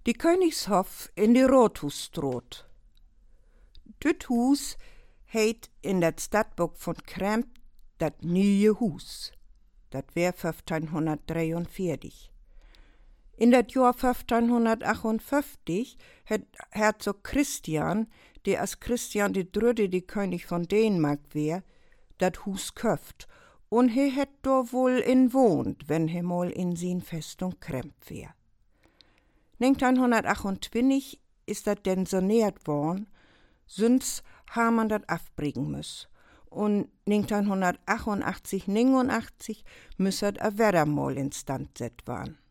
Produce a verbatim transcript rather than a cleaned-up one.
Die Königshof in die Rothusstraat. Düt Hus heit in dat Stadtbuch von Krempt dat nye Hus. Dat wär fünfzehnhundertdreiundvierzig. In dat Jahr fünfzehnhundertachtundfünfzig hat Herzog Christian, der als Christian die Dritte, die König von Dänemark wär, dat Hus köft. Und he het do wohl in wohnt, wenn he mal in sin Festung Krempt wär. neunzehnhundertachtundzwanzig ist dat denn saniert worden, sonst ha man dat afbringen müss. Und neunzehnhundertachtundachtzig, neunundachtzig müss dat a wieder mal in Stand set waren.